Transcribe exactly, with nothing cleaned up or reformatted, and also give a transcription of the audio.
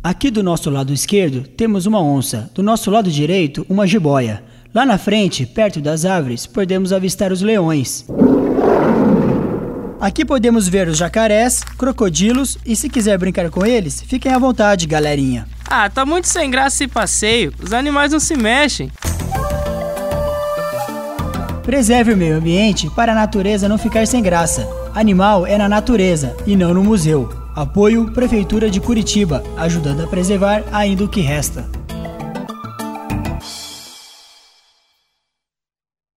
Aqui do nosso lado esquerdo temos uma onça, do nosso lado direito uma jiboia. Lá na frente, perto das árvores, podemos avistar os leões. Aqui podemos ver os jacarés, crocodilos e se quiser brincar com eles, fiquem à vontade, galerinha. Ah, tá muito sem graça esse passeio, os animais não se mexem. Preserve o meio ambiente para a natureza não ficar sem graça. Animal é na natureza e não no museu. Apoio Prefeitura de Curitiba, ajudando a preservar ainda o que resta.